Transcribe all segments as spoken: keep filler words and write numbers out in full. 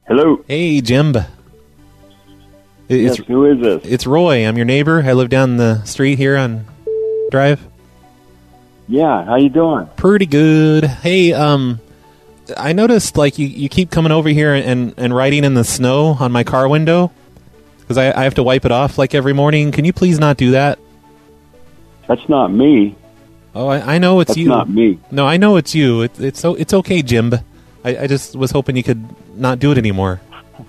Hello. Hey, Jim. Yes, It's, who is this? it's Roy. I'm your neighbor. I live down the street here on Drive. Yeah, how you doing? Pretty good. Hey, um, I noticed like you, you keep coming over here and, and writing in the snow on my car window because I, I have to wipe it off like every morning. Can you please not do that? That's not me. Oh, I, I know it's That's you. not me. No, I know it's you. It, it's so it's okay, Jim. I, I just was hoping you could not do it anymore.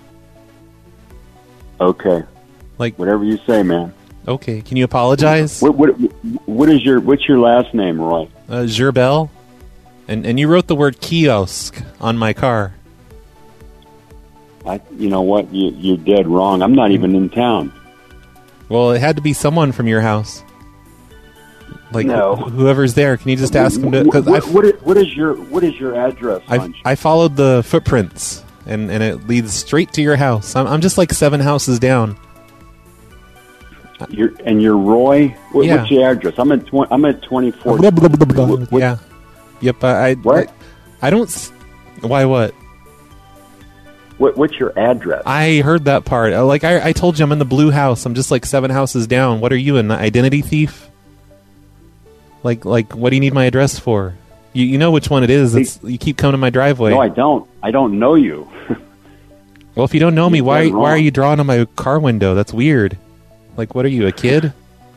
Okay. Like whatever you say, man. Okay. Can you apologize? What what what is your what's your last name, Roy? Uh, Gerbel. And and you wrote the word kiosk on my car. I you know what? You you're dead wrong. I'm not even in town. Well, it had to be someone from your house. Like no. wh- whoever's there. Can you just ask them to? Cause what, what, is, what is your what is your address? I I followed the footprints, and, and it leads straight to your house. I'm I'm just like seven houses down. You're, and you're Roy. What, Yeah. What's your address? I'm at tw- I'm at twenty-four. Blah, blah, blah, blah. What- what- Yeah. Yep. I, I What? I, I don't. s- Why? What? What, what's your address? I heard that part. Uh, Like I, I told you, I'm in the blue house. I'm just like seven houses down. What are you, an identity thief? Like, like, what do you need my address for? You, you know which one it is. It's, you keep coming to my driveway. No, I don't. I don't know you. Well, if you don't know me, You're why, dead why are wrong. you drawing on my car window? That's weird. Like, what are you, a kid?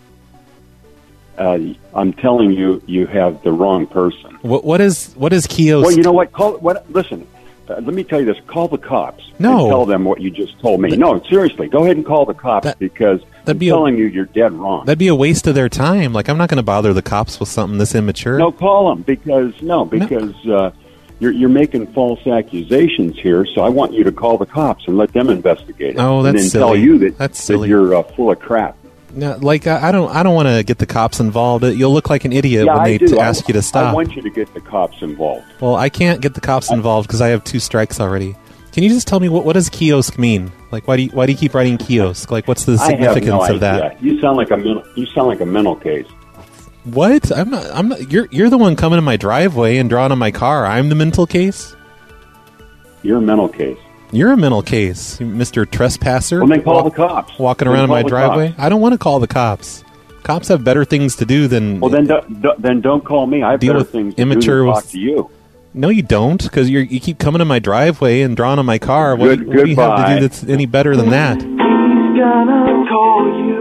Uh, I'm telling you, you have the wrong person. What, what is, what is kiosk? Well, you know what? Call what? Listen, uh, let me tell you this. Call the cops. No. And tell them what you just told me. no, seriously, go ahead and call the cops because I'm be a- telling you, you're dead wrong. That'd be a waste of their time. Like, I'm not going to bother the cops with something this immature. No, call them because no, because uh, you're you're making false accusations here. So I want you to call the cops and let them investigate it. Oh, and that's then silly. tell you that, That's that silly. you're uh, full of crap. No, like, I, I don't, I don't want to get the cops involved. You'll look like an idiot yeah, when I they do. t- I- ask you to I stop. want you to get the cops involved. Well, I can't get the cops involved because I have two strikes already. Can you just tell me what what does kiosk mean? Like, why do you, why do you keep writing kiosk? Like, what's the I have significance no of that? idea. You sound like a mental, you sound like a mental case. What? I'm not. I'm not. You're you're the one coming in my driveway and drawing on my car. I'm the mental case. You're a mental case. You're a mental case, Mister Trespasser. Well, then call Walk- the cops. Walking Then around in call my the driveway. cops. I don't want to call the cops. Cops have better things to do than Well, then don't, don't- then don't call me. I have Deal better with things to immature do than with- talk to you. No, you don't, because you you keep coming to my driveway and drawing on my car. What, Good- what do you have to goodbye. do that's any better than that? He's gonna call you.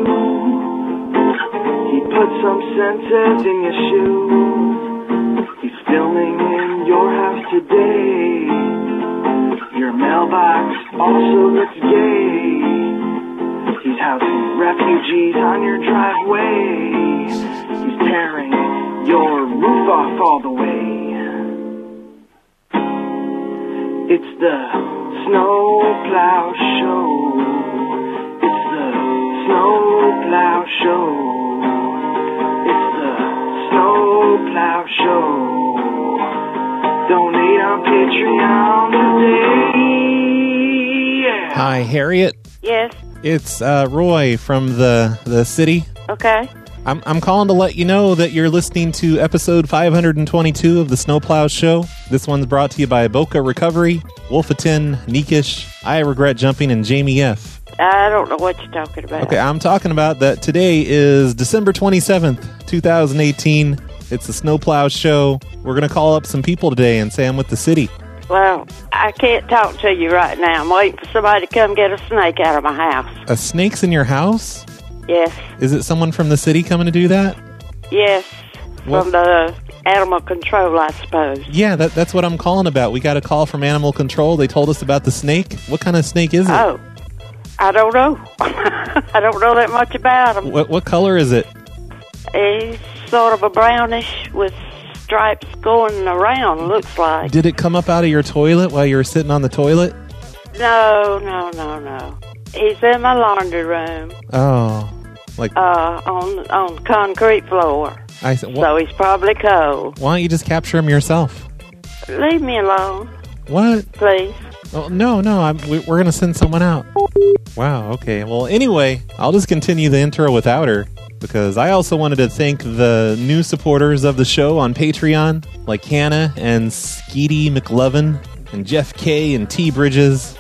He put some senses in your shoes. He's filming in your house today. Your mailbox also looks gay. He's housing refugees on your driveway. He's tearing your roof off all the way. It's the Snowplow Show. It's the Snowplow Show. It's the Snowplow Show. Donate on Patreon today. Yeah. Hi, Harriet. Yes. It's uh, Roy from the the city. Okay. I'm I'm calling to let you know that you're listening to episode five hundred twenty-two of the Snowplow Show. This one's brought to you by Boca Recovery, Wolfeton, Neekish, I Regret Jumping, and Jamie F. I don't know what you're talking about. Okay, I'm talking about that today is December twenty-seventh, twenty eighteen. It's the Snowplow Show. We're going to call up some people today and say I'm with the city. Well, I can't talk to you right now. I'm waiting for somebody to come get a snake out of my house. A snake's in your house? Yes. Is it someone from the city coming to do that? Yes. What? From the animal control, I suppose. Yeah, that, that's what I'm calling about. We got a call from Animal Control. They told us about the snake. What kind of snake is it? Oh. I don't know. I don't know that much about him. What, what color is it? He's sort of a brownish with stripes going around, looks like. Did it come up out of your toilet while you were sitting on the toilet? No, no, no, no. He's in my laundry room, Oh, like uh, on on concrete floor. I said. So he's probably cold. Why don't you just capture him yourself? Leave me alone, What? please. Oh, no, no. I'm, we, we're gonna send someone out. Wow. Okay. Well, anyway, I'll just continue the intro without her because I also wanted to thank the new supporters of the show on Patreon, like Hannah and Skeety McLovin and Jeff K and T Bridges,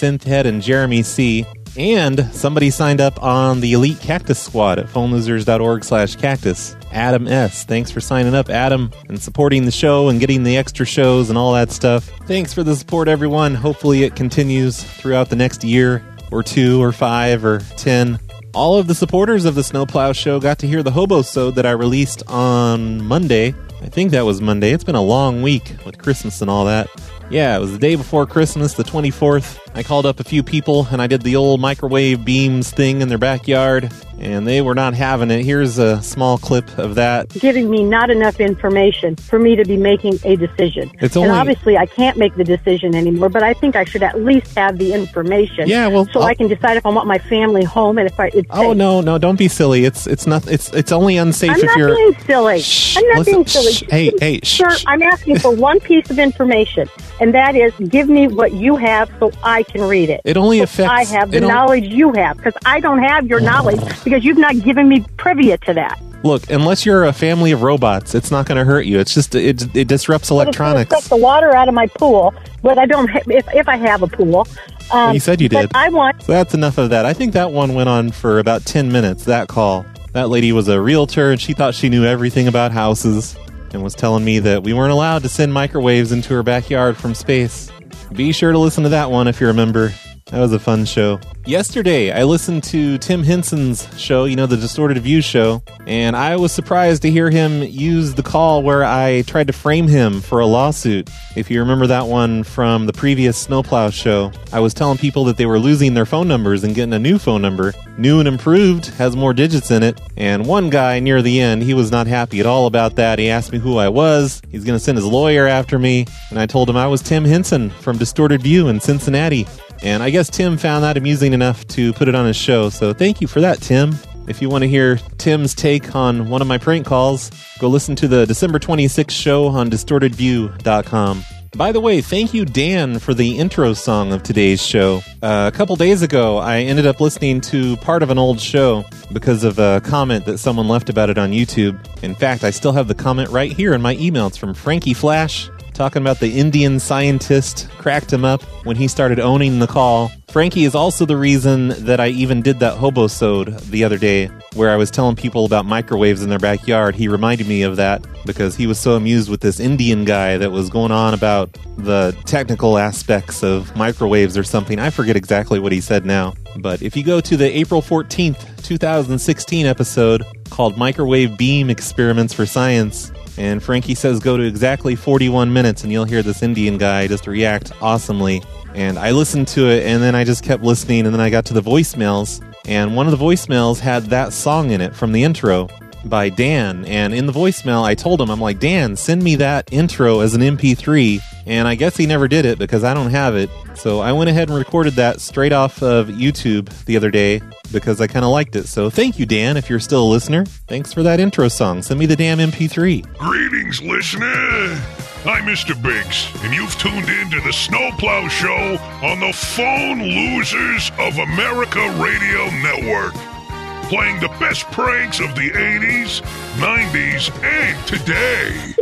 Synthhead and Jeremy C. And somebody signed up on the Elite Cactus Squad at phone losers dot org slash cactus. Adam S. Thanks for signing up, Adam, and supporting the show and getting the extra shows and all that stuff. Thanks for the support, everyone. Hopefully it continues throughout the next year or two or five or ten. All of the supporters of the Snowplow Show got to hear the Hobo-sode that I released on Monday. I think that was Monday. It's been a long week with Christmas and all that. Yeah, it was the day before Christmas, the twenty-fourth. I called up a few people, and I did the old microwave beams thing in their backyard, and they were not having it. Here's a small clip of that. Giving me not enough information for me to be making a decision. It's only, and obviously, I can't make the decision anymore, but I think I should at least have the information. Yeah, well, so I'll, I can decide if I want my family home and if I. It's oh safe. no, no, don't be silly. It's it's not. It's it's only unsafe I'm if not you're. being silly. Shh, I'm not listen, being silly. Shh, hey, hey, sir, shh, I'm asking for one piece of information, and that is give me what you have so I can read it. It only so affects. I have the it knowledge you have because I don't have your knowledge because you've not given me privia to that. Look, unless you're a family of robots, it's not going to hurt you. It's just it it disrupts electronics. Well, it's going to suck the water out of my pool, but I don't. Ha- if if I have a pool, um, well, you said you did. But I want. So that's enough of that. I think that one went on for about ten minutes. That call. That lady was a realtor, and she thought she knew everything about houses, and was telling me that we weren't allowed to send microwaves into her backyard from space. Be sure to listen to that one if you remember. That was a fun show. Yesterday, I listened to Tim Henson's show, you know, the Distorted View show, and I was surprised to hear him use the call where I tried to frame him for a lawsuit. If you remember that one from the previous Snowplow show, I was telling people that they were losing their phone numbers and getting a new phone number. New and improved, has more digits in it, and one guy near the end, he was not happy at all about that. He asked me who I was. He's going to send his lawyer after me, and I told him I was Tim Henson from Distorted View in Cincinnati. And I guess Tim found that amusing enough to put it on his show, so thank you for that, Tim. If you want to hear Tim's take on one of my prank calls, go listen to the December twenty-sixth show on distorted view dot com. By the way, thank you, Dan, for the intro song of today's show. Uh, a couple days ago, I ended up listening to part of an old show because of a comment that someone left about it on YouTube. In fact, I still have the comment right here in my email. It's from Frankie Flash, talking about the Indian scientist cracked him up when he started owning the call. Frankie is also the reason that I even did that Hobo-sode the other day, where I was telling people about microwaves in their backyard. He reminded me of that because he was so amused with this Indian guy that was going on about the technical aspects of microwaves or something. I forget exactly what he said now. But if you go to the April fourteenth, twenty sixteen episode called Microwave Beam Experiments for Science, and Frankie says go to exactly forty-one minutes and you'll hear this Indian guy just react awesomely. And I listened to it and then I just kept listening and then I got to the voicemails. And one of the voicemails had that song in it from the intro by Dan. And in the voicemail I told him, I'm like, Dan, send me that intro as an M P three. And I guess he never did it because I don't have it. So I went ahead and recorded that straight off of YouTube the other day because I kind of liked it. So thank you, Dan, if you're still a listener. Thanks for that intro song. Send me the damn M P three. Greetings, listener. I'm Mister Biggs, and you've tuned in to the Snowplow Show on the Phone Losers of America Radio Network, playing the best pranks of the eighties, nineties, and today.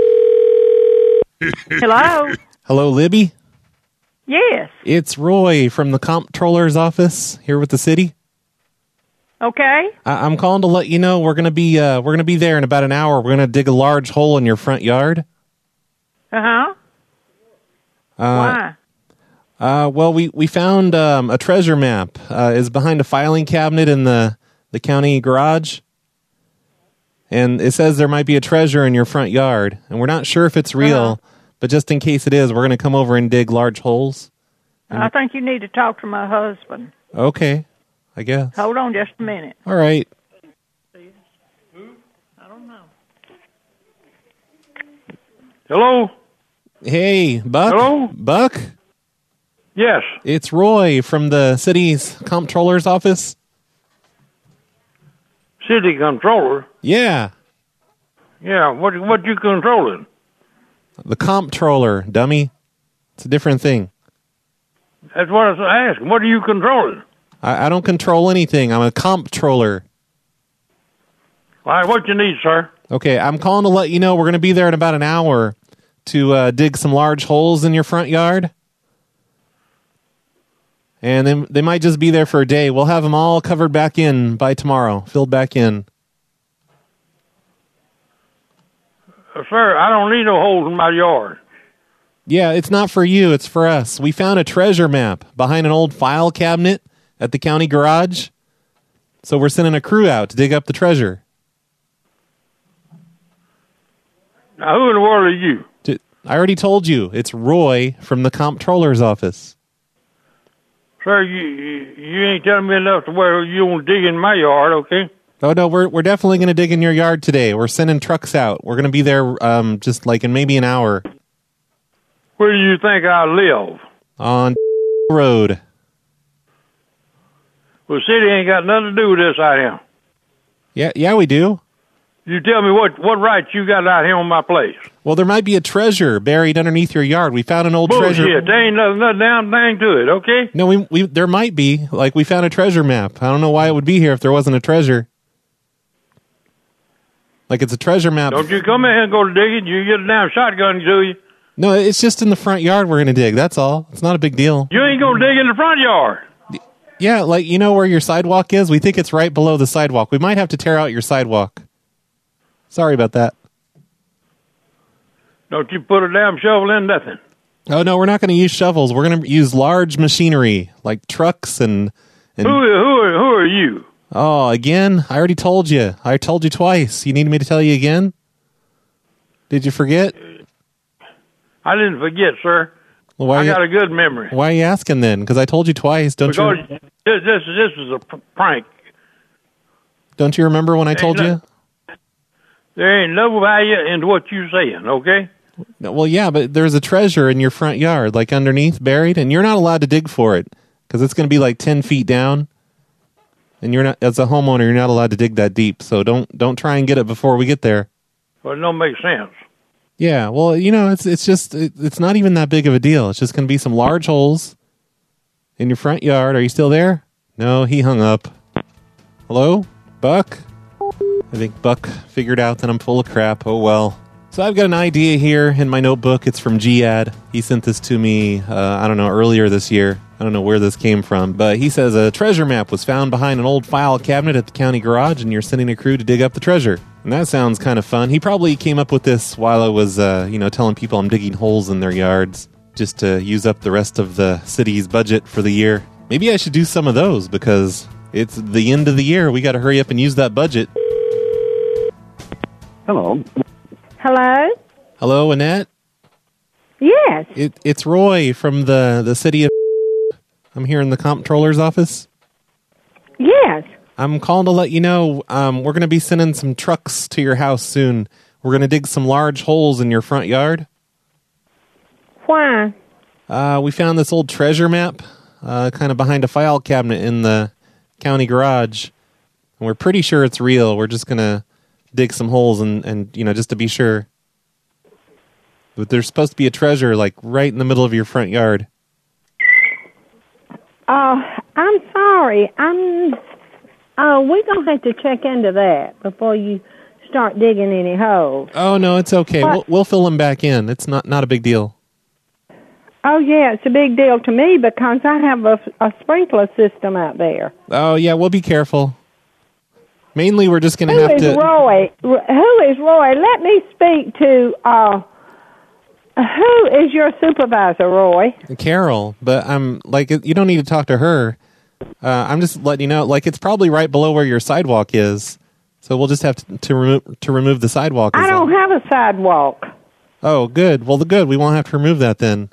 Hello? Hello, Libby? Yes. It's Roy from the comptroller's office here with the city. Okay. I- I'm calling to let you know we're gonna be uh, we're gonna be there in about an hour. We're gonna dig a large hole in your front yard. Uh-huh. Uh, Why? Uh, well, we we found um, a treasure map. Uh, is behind a filing cabinet in the the county garage, and it says there might be a treasure in your front yard, and we're not sure if it's real. Uh-huh. But just in case it is, we're going to come over and dig large holes. I think you need to talk to my husband. Okay, I guess. Hold on just a minute. All right. I don't know. Hello? Hey, Buck? Hello? Buck? Yes. It's Roy from the city's comptroller's office. City controller? Yeah, Yeah, what what you controlling? the comptroller, dummy. It's a different thing. That's what I was asking. What are you controlling? I, I don't control anything. I'm a comptroller. All right, what you need, sir? Okay, I'm calling to let you know we're going to be there in about an hour to uh, dig some large holes in your front yard. And then they might just be there for a day. We'll have them all covered back in by tomorrow, filled back in. Uh, sir, I don't need no holes in my yard. Yeah, it's not for you. It's for us. We found a treasure map behind an old file cabinet at the county garage. So we're sending a crew out to dig up the treasure. Now, who in the world are you? I already told you. It's Roy from the comptroller's office. Sir, you, you you ain't telling me enough to where you won't dig in my yard, okay? Oh, no, we're we're definitely going to dig in your yard today. We're sending trucks out. We're going to be there um, just like in maybe an hour. Where do you think I live? On road. Well, city ain't got nothing to do with this out here. Yeah, yeah, we do. You tell me what, what right you got out here on my place. Well, there might be a treasure buried underneath your yard. We found an old Bullshit. treasure. There ain't nothing, nothing damn thing to it, okay? No, we we there might be. Like, we found a treasure map. I don't know why it would be here if there wasn't a treasure. Like, it's a treasure map. Don't you come in here and go to digging. You get a damn shotgun to you. No, it's just in the front yard we're going to dig. That's all. It's not a big deal. You ain't going to dig in the front yard. Yeah, like, you know where your sidewalk is? We think it's right below the sidewalk. We might have to tear out your sidewalk. Sorry about that. Don't you put a damn shovel in nothing. Oh, no, we're not going to use shovels. We're going to use large machinery, like trucks and... and who, who, are, who are you? Oh, again? I already told you. I told you twice. You need me to tell you again? Did you forget? I didn't forget, sir. Well, why I you, got a good memory. Why are you asking then? Because I told you twice. Don't because you? This, this, this is a p- prank. Don't you remember when I told no, you? There ain't no value in what you're saying, okay? Well, yeah, but there's a treasure in your front yard, like underneath, buried, and you're not allowed to dig for it because it's going to be like ten feet down. And you're not, as a homeowner, you're not allowed to dig that deep. So don't don't try and get it before we get there. Well, it don't make sense. Yeah, well, you know, it's it's just it, it's not even that big of a deal. It's just going to be some large holes in your front yard. Are you still there? No, he hung up. Hello, Buck? I think Buck figured out that I'm full of crap. Oh, well. So I've got an idea here in my notebook. It's from G A D. He sent this to me, uh, I don't know, earlier this year. I don't know where this came from, but he says a treasure map was found behind an old file cabinet at the county garage, and you're sending a crew to dig up the treasure. And that sounds kind of fun. He probably came up with this while I was, uh, you know, telling people I'm digging holes in their yards just to use up the rest of the city's budget for the year. Maybe I should do some of those because it's the end of the year. We got to hurry up and use that budget. Hello. Hello? Hello, Annette? Yes. It, it's Roy from the, the city of... I'm here in the comptroller's office. Yes. I'm calling to let you know um, we're going to be sending some trucks to your house soon. We're going to dig some large holes in your front yard. Why? Uh, we found this old treasure map uh, kind of behind a file cabinet in the county garage. And we're pretty sure it's real. We're just going to dig some holes and, and, you know, just to be sure. But there's supposed to be a treasure, like, right in the middle of your front yard. Uh, I'm sorry. I'm. Oh, we're going to have to check into that before you start digging any holes. Oh, no, it's okay. What? We'll, we'll fill them back in. It's not, not a big deal. Oh, yeah, it's a big deal to me because I have a, a sprinkler system out there. Oh, yeah, we'll be careful. Mainly, we're just going to Who have is to... Roy? Who is Roy? Let me speak to... Uh, who is your supervisor, Roy? Carol, but I'm like, you don't need to talk to her. Uh, I'm just letting you know, like, it's probably right below where your sidewalk is. So we'll just have to, to remove to remove the sidewalk. I don't all. have a sidewalk. Oh, good. Well, the good. We won't have to remove that then.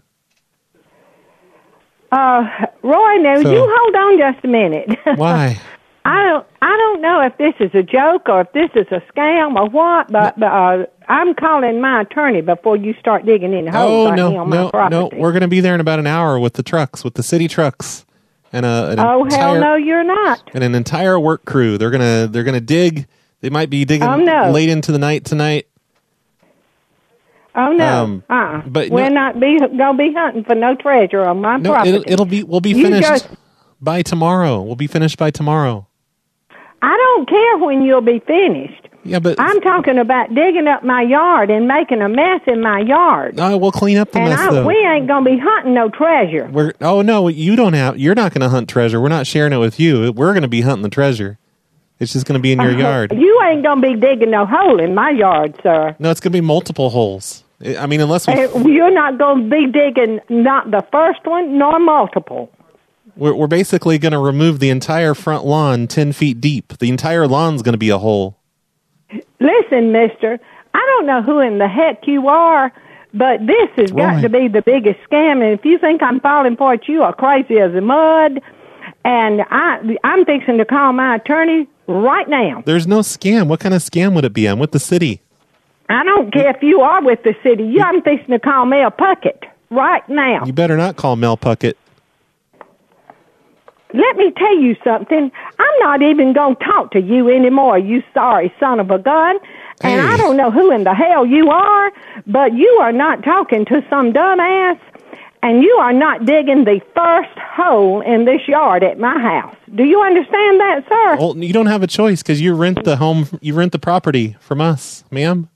Uh, Roy, now So- you hold on just a minute. Why? I don't. I don't know if this is a joke or if this is a scam or what. But, but uh, I'm calling my attorney before you start digging in holes Oh out no, here on no, my property. no! We're going to be there in about an hour with the trucks, with the city trucks, and a. An Oh entire, hell no, you're not. And an entire work crew. They're gonna they're gonna dig. They might be digging Oh, no. late into the night tonight. Oh no. Um, uh-uh. but we're no- not be gonna be hunting for no treasure on my No, property. it'll, it'll be. We'll be You finished just- by tomorrow. We'll be finished by tomorrow. I don't care when you'll be finished. Yeah, but I'm talking about digging up my yard and making a mess in my yard. Uh, we'll clean up the and mess, I, though. we ain't going to be hunting no treasure. We're oh no, you don't have. You're not going to hunt treasure. We're not sharing it with you. We're going to be hunting the treasure. It's just going to be in your Uh, yard. You ain't going to be digging no hole in my yard, sir. No, it's going to be multiple holes. I I mean, unless we, Uh, You're not going to be digging not the first one nor multiple. we're, we're basically going to remove the entire front lawn ten feet deep. The entire lawn's going to be a hole. Listen, mister, I don't know who in the heck you are, but this has got Roy. to be the biggest scam. And if you think I'm falling for it, you are crazy as a mud. And I, I'm fixing to call my attorney right now. There's no scam. What kind of scam would it be? I'm with the city. I don't care if you are with the city. You, I'm fixing to call Mel Puckett right now. You better not call Mel Puckett. Let me tell you something. I'm not even going to talk to you anymore, you sorry son of a gun. And Hey. I don't know who in the hell you are, but you are not talking to some dumbass, and you are not digging the first hole in this yard at my house. Do you understand that, sir? Well, you don't have a choice because you rent the home. You rent the property from us, ma'am.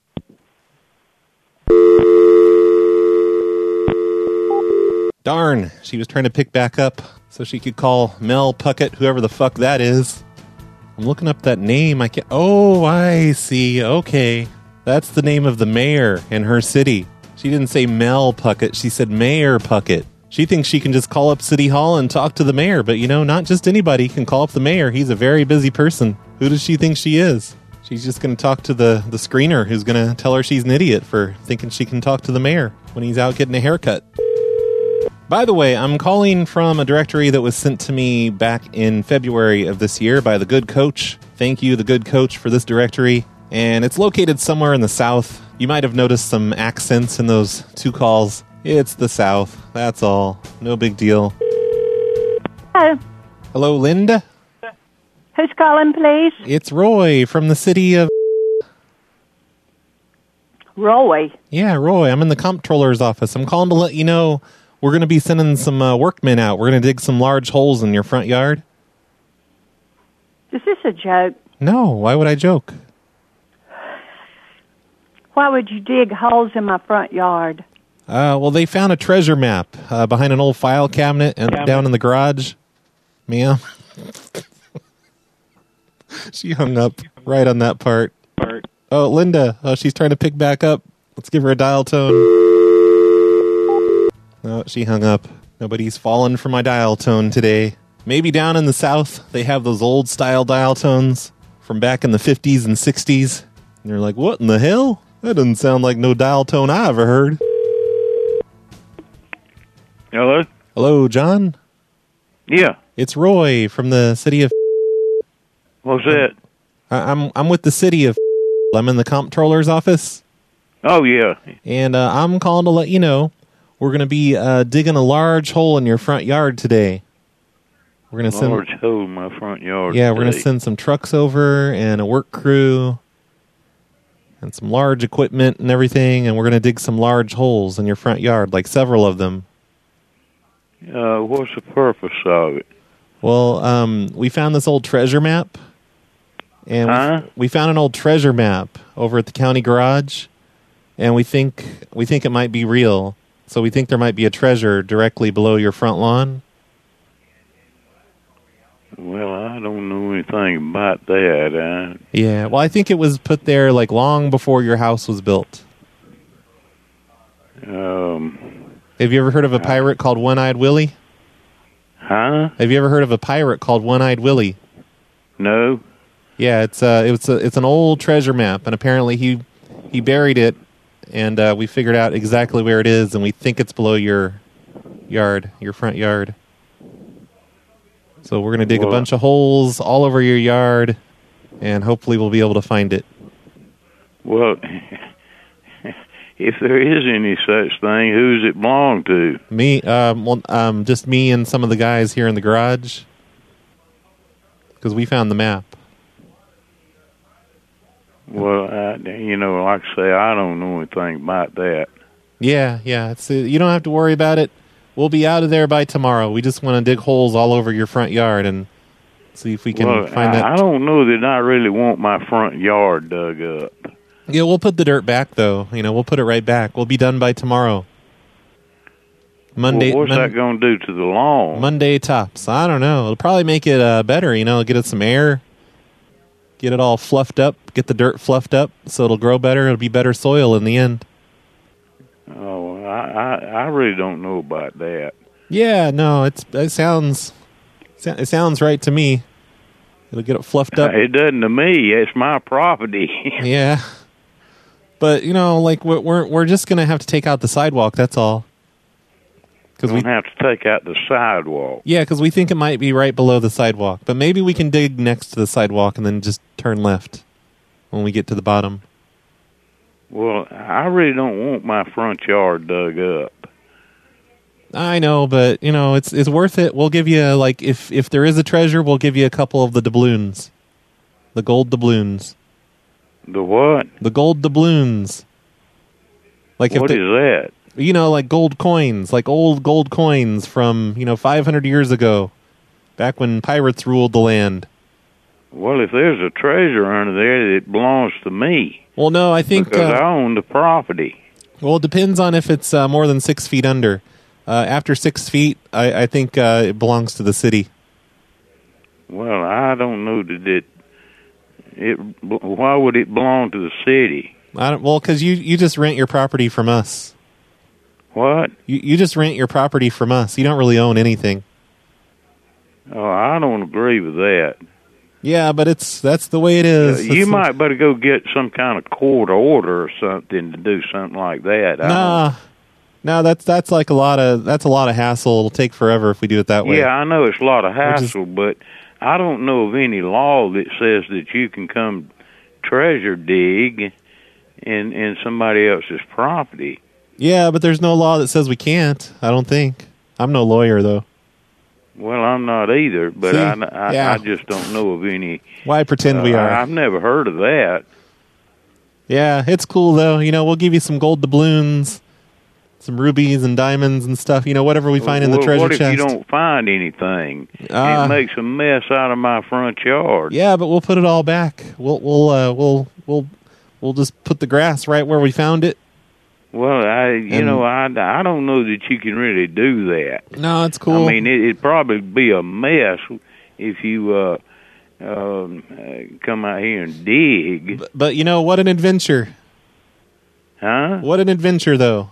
Darn, she was trying to pick back up so she could call Mel Puckett, whoever the fuck that is. I'm looking up that name. I can't. Oh, I see. Okay, that's the name of the mayor in her city. She didn't say Mel Puckett. She said Mayor Puckett. She thinks she can just call up City Hall and talk to the mayor, but you know, not just anybody can call up the mayor. He's a very busy person. Who does she think she is? She's just going to talk to the, the screener who's going to tell her she's an idiot for thinking she can talk to the mayor when he's out getting a haircut. By the way, I'm calling from a directory that was sent to me back in February of this year by the Good Coach. Thank you, the Good Coach, for this directory. And it's located somewhere in the South. You might have noticed some accents in those two calls. It's the South. That's all. No big deal. Hello. Hello, Linda? Who's calling, please? It's Roy from the city of... Roy. Yeah, Roy. I'm in the comptroller's office. I'm calling to let you know we're going to be sending some uh, workmen out. We're going to dig some large holes in your front yard. Is this a joke? No, why would I joke? Why would you dig holes in my front yard? Uh, well, they found a treasure map uh, behind an old file cabinet and down in the garage. Ma'am. She hung up right on that part. Oh, Linda. Oh, she's trying to pick back up. Let's give her a dial tone. Oh, she hung up. Nobody's fallen for my dial tone today. Maybe down in the South, they have those old style dial tones from back in the fifties and sixties. And you're like, what in the hell? That doesn't sound like no dial tone I ever heard. Hello? Hello, John? Yeah. It's Roy from the city of... What's that? I- I'm I'm with the city of... I'm in the comptroller's office. Oh, yeah. And uh, I'm calling to let you know we're going to be uh, digging a large hole in your front yard today. We're going to send... Large hole in my front yard. Yeah, we're going to today. send some trucks over and a work crew and some large equipment and everything, and we're going to dig some large holes in your front yard, like several of them. Uh, what's the purpose of it? Well, um, we found this old treasure map, and Huh? we, we found an old treasure map over at the county garage, and we think we think it might be real. So we think there might be a treasure directly below your front lawn. Well, I don't know anything about that. Uh, Yeah, well, I think it was put there like long before your house was built. um, Have you ever heard of a pirate called One-Eyed Willie? huh? Have you ever heard of a pirate called One-Eyed Willie? No? Yeah, it's uh, it's a, it's an old treasure map, and apparently he he buried it, and uh, we figured out exactly where it is, and we think it's below your yard, your front yard. So we're gonna dig Well- a bunch of holes all over your yard, and hopefully we'll be able to find it. Well, if there is any such thing, who's it belong to? Me, um, well, um, just me and some of the guys here in the garage, because we found the map. Well, I, you know, like I say, I don't know anything about that. Yeah, yeah. It's uh, you don't have to worry about it. We'll be out of there by tomorrow. We just want to dig holes all over your front yard and See if we can well, find I, that. I don't know that I really want my front yard dug up. Yeah, we'll put the dirt back, though. You know, we'll put it right back. We'll be done by tomorrow. Monday. Well, what's Mon- that going to do to the lawn? Monday tops. I don't know. It'll probably make it uh, better. You know, get it some air, get it all fluffed up, get the dirt fluffed up, so it'll grow better. It'll be better soil in the end. Oh, I, I, I really don't know about that. Yeah, no, it's it sounds it sounds right to me. It'll get it fluffed up. It doesn't to me. It's my property. Yeah, but you know, like we're we're, we're just gonna have to take out the sidewalk. That's all. Because we have to take out the sidewalk. Yeah, because we think it might be right below the sidewalk, but maybe we can dig next to the sidewalk and then just turn left when we get to the bottom. Well, I really don't want my front yard dug up. I know, but you know, it's it's worth it. We'll give you like if if there is a treasure, we'll give you a couple of the doubloons, the gold doubloons. The what? The gold doubloons. Like what if is that? You know, like gold coins, like old gold coins from you know five hundred years ago, back when pirates ruled the land. Well, if there's a treasure under there, it belongs to me. Well, no, I think because uh, I own the property. Well, it depends on if it's uh, more than six feet under. Uh, after six feet, I, I think uh, it belongs to the city. Well, I don't know that it. It. Why would it belong to the city? I don't, well, because you, you just rent your property from us. What? You you just rent your property from us. You don't really own anything. Oh, I don't agree with that. Yeah, but it's that's the way it is. Uh, you It's- might better go get some kind of court order or something to do something like that. I Nah, no, that's that's like a lot of that's a lot of hassle. It'll take forever if we do it that way. Yeah, I know it's a lot of We're just- hassle, but I don't know of any law that says that you can come treasure dig in in somebody else's property. Yeah, but there's no law that says we can't. I don't think. I'm no lawyer though. Well, I'm not either, but See? I, I, Yeah. I just don't know of any. Why pretend we uh, are? I've never heard of that. Yeah, it's cool though. You know, we'll give you some gold doubloons, some rubies and diamonds and stuff. You know, whatever we find in the Well, treasure what if chest. you don't find anything? Ah. it makes a mess out of my front yard. Yeah, but we'll put it all back. We'll we'll uh, we'll we'll we'll just put the grass right where we found it. Well, I, you And- know, I, I don't know that you can really do that. No, it's cool. I mean, it, it'd probably be a mess if you uh, um, uh, come out here and dig. But, but you know, what an adventure! Huh? What an adventure, though.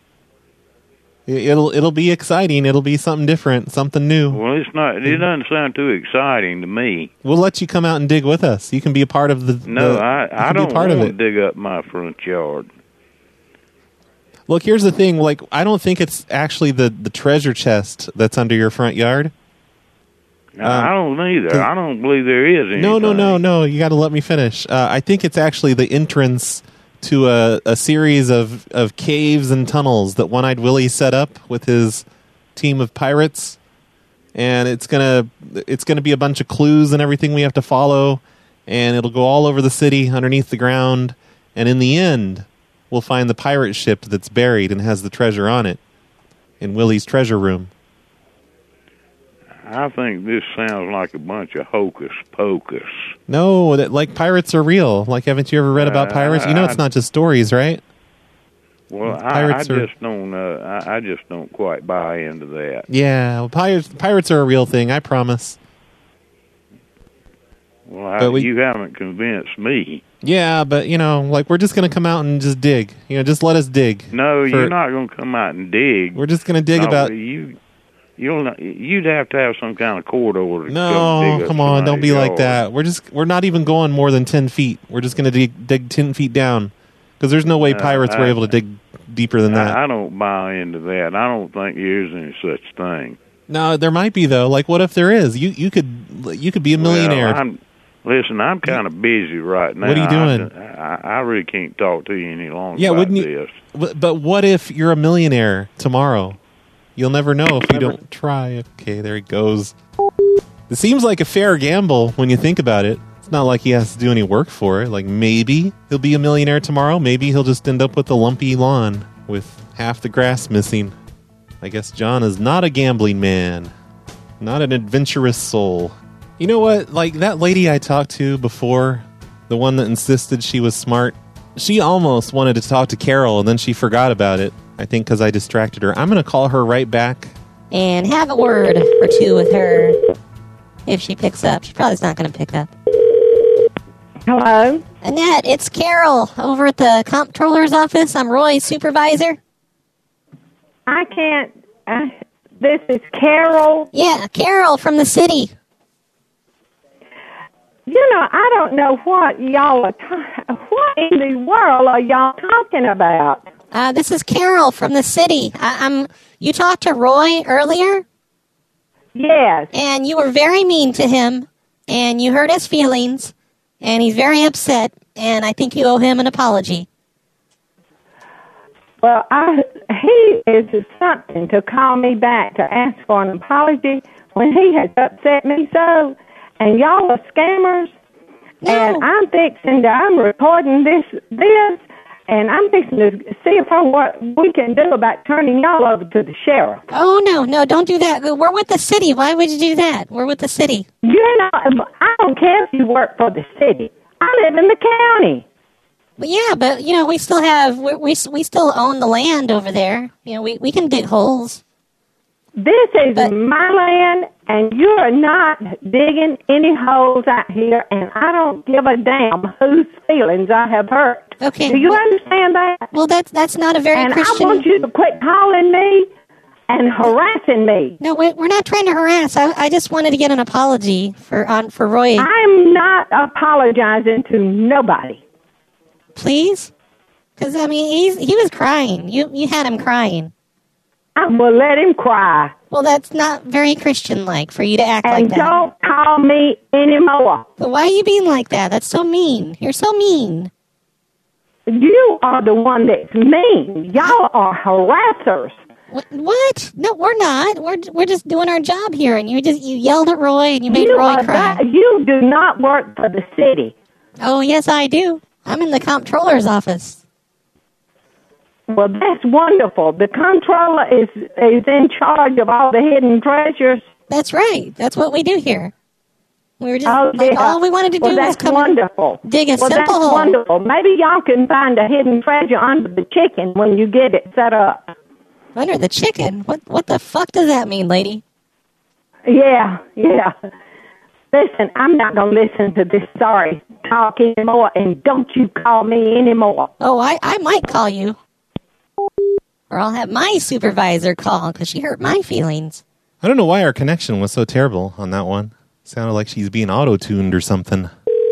It- It'll it'll be exciting. It'll be something different, something new. Well, it's not. It doesn't sound too exciting to me. We'll let you come out and dig with us. You can be a part of the. No, the, I, you I can be a don't part want of to it. dig up my front yard. Look, here's the thing. Like, I don't think it's actually the, the treasure chest that's under your front yard. No, I don't either. I don't believe there is anything. No, no, no, no. You got to let me finish. Uh, I think it's actually the entrance to a, a series of, of caves and tunnels that One-Eyed Willie set up with his team of pirates. And it's gonna it's gonna be a bunch of clues and everything we have to follow, and it'll go all over the city underneath the ground. And in the end, we'll find the pirate ship that's buried and has the treasure on it in Willie's treasure room. I think this sounds like a bunch of hocus pocus. No, that like pirates are real. Like, haven't you ever read about Uh, pirates? You know, it's I- not just stories, right? Well, I, I Pirates are- just don't. Uh, I, I just don't quite buy into that. Yeah, well, pirates pirates are a real thing. I promise. Well, I, But we- you haven't convinced me. Yeah, but you know, like we're just gonna come out and just dig. You know, just let us dig. No, For- you're not going to come out and dig. We're just gonna dig No, about. you. You'll not, you'd have to have some kind of court order. To come No, dig up come on, don't be somebody's like yard. that. We're just we're not even going more than ten feet. We're just gonna dig, dig ten feet down because there's no way Uh, pirates were I- able to dig deeper than that. I, I don't buy into that. I don't think there is any such thing. No, there might be though. Like, what if there is? You you could you could be a millionaire. Well, I'm, listen, I'm kind of busy right now. What are you doing? I, I, I really can't talk to you any longer Yeah, about wouldn't you- this. But, but what if you're a millionaire tomorrow? You'll never know if you don't try. Okay, there he goes. It seems like a fair gamble when you think about it. It's not like he has to do any work for it. Like, maybe he'll be a millionaire tomorrow. Maybe he'll just end up with a lumpy lawn with half the grass missing. I guess John is not a gambling man. Not an adventurous soul. You know what? Like, that lady I talked to before, the one that insisted she was smart, she almost wanted to talk to Carol, and then she forgot about it. I think because I distracted her. I'm going to call her right back. And have a word or two with her if she picks up. She probably's not going to pick up. Hello? Annette, it's Carol over at the comptroller's office. I'm Roy's supervisor. I can't... Uh, this is Carol? Yeah, Carol from the city. You know, I don't know what y'all are... Ta- what in the world are y'all talking about? Uh, this is Carol from the city. I- I'm. You talked to Roy earlier? Yes. And you were very mean to him, and you hurt his feelings, and he's very upset, and I think you owe him an apology. Well, I, he is something to call me back to ask for an apology when he has upset me so. And y'all are scammers. No. And I'm fixing to, I'm recording this, this, and I'm fixing to see if I, what we can do about turning y'all over to the sheriff. Oh, no, no, don't do that. We're with the city. Why would you do that? We're with the city. You know, I don't care if you work for the city. I live in the county. Well, yeah, but, you know, we still have, we, we, we still own the land over there. You know, we, we can dig holes. This is But- my land, and you're not digging any holes out here, and I don't give a damn whose feelings I have hurt. Okay. Do you understand that? Well, that's that's not a very And Christian... I want you to quit calling me and harassing me. No, we, we're not trying to harass. I, I just wanted to get an apology for on for Roy. I'm not apologizing to nobody. Please? Because, I mean, he's he was crying. You you had him crying. I will let him cry. Well, that's not very Christian-like for you to act And like that. don't call me anymore. But why are you being like that? That's so mean. You're so mean. You are the one that's mean. Y'all are harassers. What? What? No, we're not. We're we're just doing our job here, and you just you yelled at Roy and you made You Roy are cry. that- you do not work for the city. Oh, yes, I do. I'm in the comptroller's office. Well, that's wonderful. The comptroller is is in charge of all the hidden treasures. That's right. That's what we do here. We were just Oh, like, yeah. all we wanted to do well, was that's come wonderful. dig a well, simple that's hole. wonderful. Maybe y'all can find a hidden treasure under the chicken when you get it set up. Under the chicken? What What the fuck does that mean, lady? Yeah, yeah. Listen, I'm not going to listen to this sorry talk anymore, and don't you call me anymore. Oh, I, I might call you. Or I'll have my supervisor call because she hurt my feelings. I don't know why our connection was so terrible on that one. Sounded like she's being auto-tuned or something.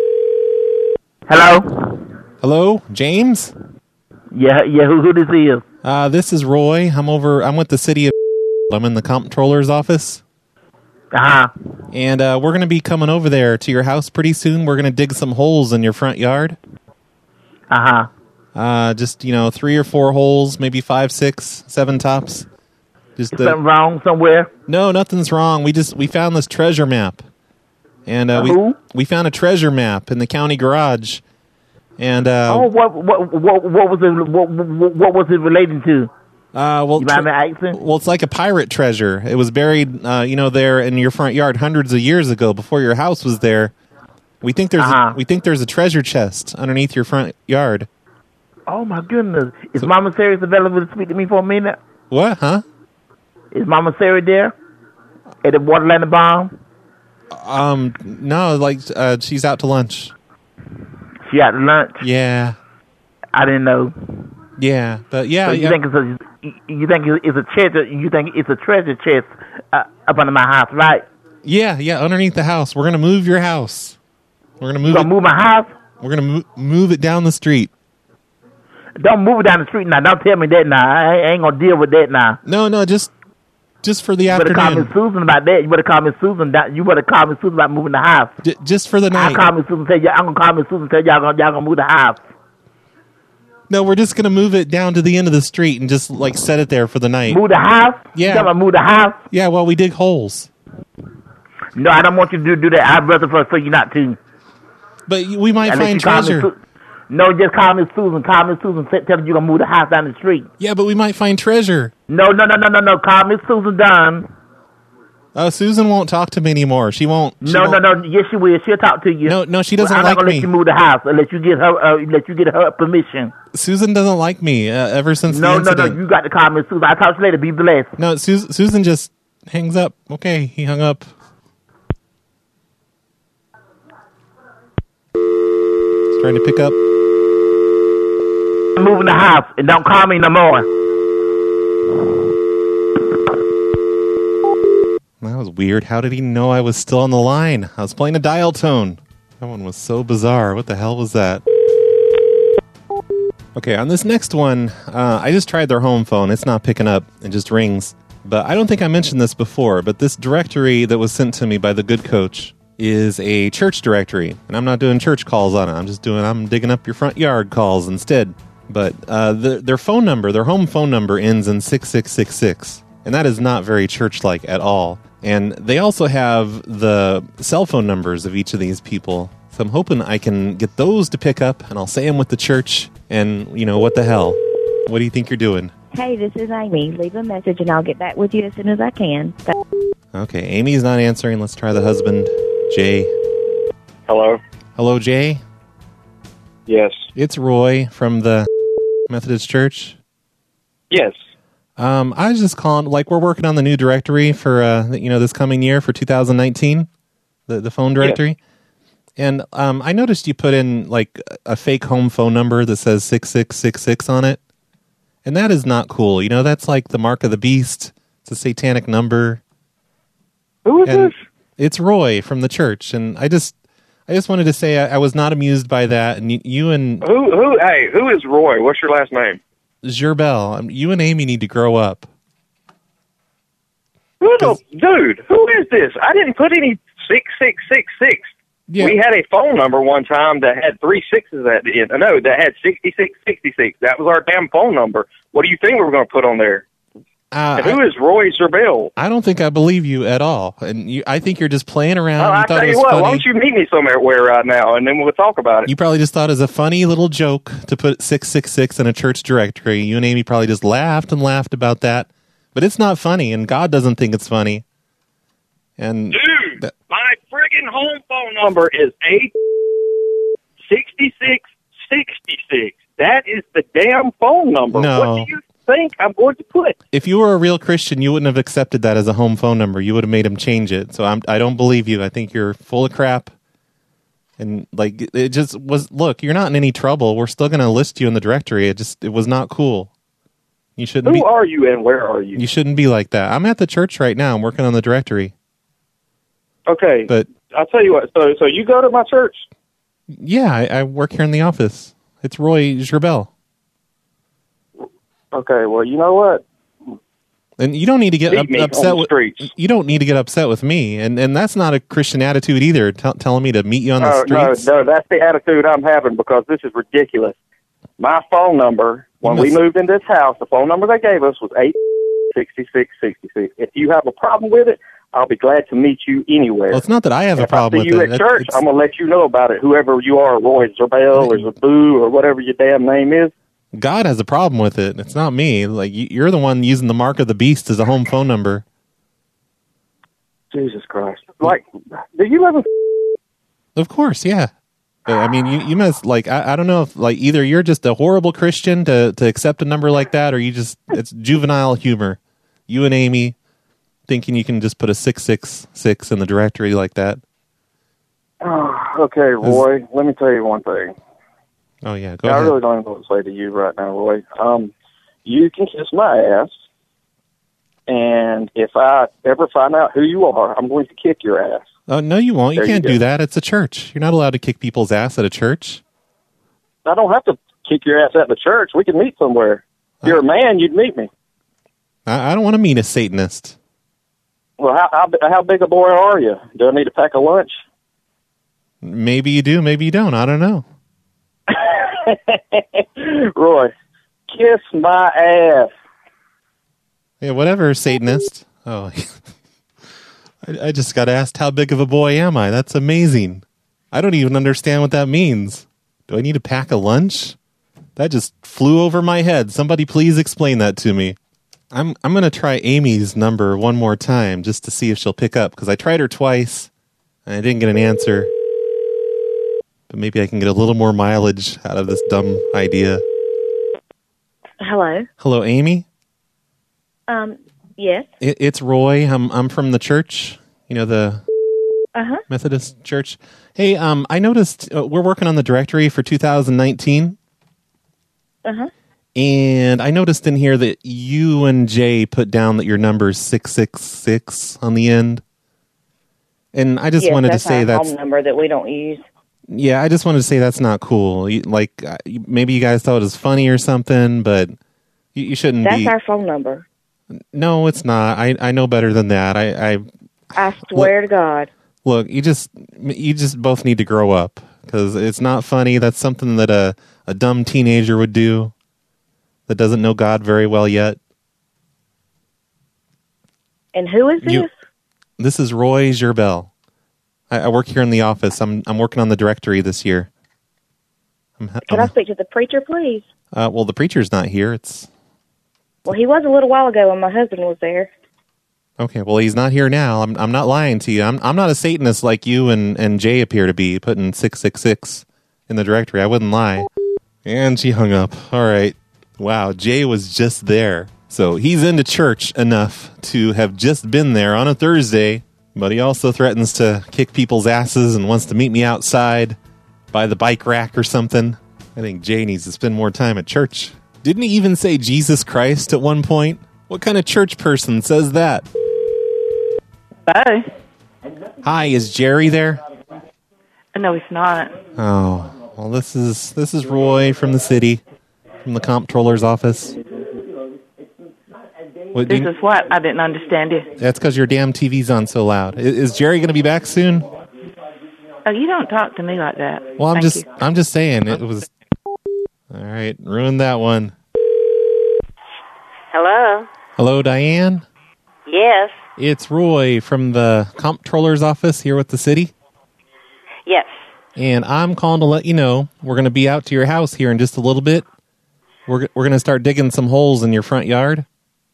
Hello? Hello, James? Yeah, yeah, who, who this is? Uh, this is Roy. I'm over, I'm with the city of... I'm in the comptroller's office. Uh-huh. And uh, we're going to be coming over there to your house pretty soon. We're going to dig some holes in your front yard. Uh-huh. Uh, just, you know, three or four holes, maybe five, six, seven tops. Just Is something wrong somewhere? No, nothing's wrong. We just we found this treasure map, and uh, we Who? we found a treasure map in the county garage. And uh, oh, what what what what was it? What what, what was it relating to? Uh, well, you mind me asking? Well, it's like a pirate treasure. It was buried, uh, you know, there in your front yard hundreds of years ago, before your house was there. We think there's Uh-huh. a, we think there's a treasure chest underneath your front yard. Oh my goodness! Is Mama Sarah available to speak to me for a minute? What? Huh? Is Mama Sarah there? At the Waterland Bomb? Um, no, like uh, she's out to lunch. She out to lunch? Yeah. I didn't know. Yeah, but yeah, So you yeah. think it's a you think it's a treasure? You think it's a treasure chest uh, up under my house, right? Yeah, yeah, underneath the house. We're gonna move your house. We're gonna move. You gonna it, move my house? We're gonna mo- move it down the street. Don't move it down the street now. Don't tell me that now. I I ain't gonna deal with that now. No, no, just just for the You better call me afternoon. Susan about that. You better call me Susan. That, you better call me Susan about moving the house. J- just for the I night. call me Susan. Tell you, I'm gonna call me Susan. Tell y'all gonna y'all gonna move the house. No, we're just gonna move it down to the end of the street and just like set it there for the night. Move the house? Yeah. You talking about move the house? Yeah, well, we dig holes. No, I don't want you to do, do that. I'd rather for, for you not to. But y- we might Unless find you call me treasure. Su- no, just call me Susan. Call me Susan. T- tell her you gonna move the house down the street. Yeah, but we might find treasure. No, no, no, no, no, no. Call me Susan Dunn. Oh, Susan won't talk to me anymore. She won't. She no, won't. no, no. Yes, she will. She'll talk to you. No, no, she doesn't well, I'm like not gonna me. let you move the house unless you get her. Uh, unless you get her permission. Susan doesn't like me uh, ever since no, the incident. No, no, no. You got to call me, Susan. I'll talk to you later. Be blessed. No, Sus- Susan just hangs up. Okay, he hung up. He's trying to pick up. I'm moving the house and don't call me no more. That was weird. How did he know I was still on the line? I was playing a dial tone. That one was so bizarre. What the hell was that? Okay, on this next one, uh, I just tried their home phone. It's not picking up. It just rings. But I don't think I mentioned this before, but this directory that was sent to me by the good coach is a church directory. And I'm not doing church calls on it. I'm just doing, I'm digging up your front yard calls instead. But uh, the, their phone number, their home phone number ends in six six six six. And that is not very church-like at all. And they also have the cell phone numbers of each of these people. So I'm hoping I can get those to pick up, and I'll say them with the church. And, you know, what the hell? What do you think you're doing? Hey, this is Amy. Leave a message, and I'll get back with you as soon as I can. Okay, Amy's not answering. Let's try the husband, Jay. Hello? Hello, Jay? Yes. It's Roy from the Methodist Church. Yes. Um, I was just calling, like, we're working on the new directory for, uh, you know, this coming year for two thousand nineteen, the, the phone directory. Yes. And um, I noticed you put in, like, a fake home phone number that says six six six six on it. And that is not cool. You know, that's like the mark of the beast. It's a satanic number. Who is and this? It's Roy from the church. And I just I just wanted to say I, I was not amused by that. And you, you and... Who, who, hey, who is Roy? What's your last name? Gerbel. Um, you and Amy need to grow up. Who the, dude, who is this? I didn't put any six six six six. Yeah. We had a phone number one time that had three sixes at the end. No, that had sixty-six sixty-six. That was our damn phone number. What do you think we were going to put on there? Uh, and who I, is Roy Zerbel? I don't think I believe you at all. And you, I think you're just playing around. Well, you I thought tell it you was what, funny. why don't you meet me somewhere right now, and then we'll talk about it. You probably just thought it was a funny little joke to put six six six in a church directory. You and Amy probably just laughed and laughed about that. But it's not funny, and God doesn't think it's funny. And Dude, th- my friggin' home phone number is eight sixty-six sixty-six. That is the damn phone number. No. What do you think I'm going to put? If you were a real Christian, you wouldn't have accepted that as a home phone number. You would have made him change it. So I'm, I don't believe you. I think you're full of crap. And like it just was. Look, you're not in any trouble. We're still going to list you in the directory. It just it was not cool. You shouldn't. Who be, are you and where are you? You shouldn't be like that. I'm at the church right now. I'm working on the directory. Okay, but I'll tell you what. So, so you go to my church? Yeah, I, I work here in the office. It's Roy Gerbel. Okay, well, you know what? And you don't need to get up, upset with you don't need to get upset with me, and and that's not a Christian attitude either. T- telling me to meet you on the no, streets. No, no, that's the attitude I'm having because this is ridiculous. My phone number when must... we moved in this house, the phone number they gave us was eight sixty-six sixty-six. If you have a problem with it, I'll be glad to meet you anywhere. Well, it's not that I have and a problem with it. If I see you it. at church, it's... I'm going to let you know about it, whoever you are, Roy Zerbel or Zabu or whatever your damn name is. God has a problem with it. It's not me. Like you're the one using the mark of the beast as a home phone number. Jesus Christ! Like, do you live in? Of course, yeah. I mean, you, you must like. I, I don't know if like either you're just a horrible Christian to to accept a number like that, or you just it's juvenile humor. You and Amy thinking you can just put a six six six in the directory like that. Oh, okay, Roy. Let me tell you one thing. Oh yeah, go I ahead. really don't know what to say to you right now, Roy. Um, you can kiss my ass, and if I ever find out who you are, I'm going to kick your ass. Oh no, you won't. You There can't you go. do that. It's a church. You're not allowed to kick people's ass at a church. I don't have to kick your ass at the church. We can meet somewhere. If you're a man, you'd meet me. I, I don't want to meet a Satanist. Well, how, how how big a boy are you? Do I need to pack a lunch? Maybe you do. Maybe you don't. I don't know. Roy, kiss my ass. Yeah, whatever, Satanist. Oh, I, I just got asked how big of a boy am I. That's amazing. I don't even understand what that means. Do I need to pack a lunch? That just flew over my head. Somebody please explain that to me. I'm I'm going to try Amy's number one more time just to see if she'll pick up, because I tried her twice and I didn't get an answer. But maybe I can get a little more mileage out of this dumb idea. Hello. Hello, Amy? Um, yes. It, it's Roy. I'm I'm from the church, you know, the Uh-huh. Methodist Church. Hey, um, I noticed uh, we're working on the directory for two thousand nineteen. Uh-huh. And I noticed in here that you and Jay put down that your number's six six six on the end. And I just yes, wanted to that's say our that's... home number that we don't use. Yeah, I just wanted to say that's not cool. You, like, uh, you- maybe you guys thought it was funny or something, but you, you shouldn't That's be... our phone number. No, it's not. I, I know better than that. I... I I swear to God. Look, you just you just both need to grow up, because it's not funny. That's something that a, a dumb teenager would do that doesn't know God very well yet. And who is this? You, this is Roy Gerbel. I, I work here in the office. I'm I'm working on the directory this year. I'm, Can I speak to the preacher, please? uh, well, the preacher's not here. It's Well, he was a little while ago when my husband was there. okay. Well, he's not here now. I'm I'm not lying to you. I'm I'm not a Satanist like you and, and Jay appear to be, putting six six six in the directory. I wouldn't lie. And she hung up. All right. Wow, Jay was just there. So he's into church enough to have just been there on a Thursday, but he also threatens to kick people's asses and wants to meet me outside by the bike rack or something. I think Jay needs to spend more time at church. Didn't he even say Jesus Christ at one point? What kind of church person says that? Hello? Hi, is Jerry there? No, he's not. Oh, well, this is this is Roy from the city, from the comptroller's office. What, do This you- is what? I didn't understand you. That's because your damn T V's on so loud. I- Is Jerry going to be back soon? Oh, you don't talk to me like that. Well, I'm Thank just you. I'm just saying it was. All right, ruined that one. Hello? Hello, Diane. Yes. It's Roy from the comptroller's office here with the city. Yes. And I'm calling to let you know we're going to be out to your house here in just a little bit. We're we're going to start digging some holes in your front yard.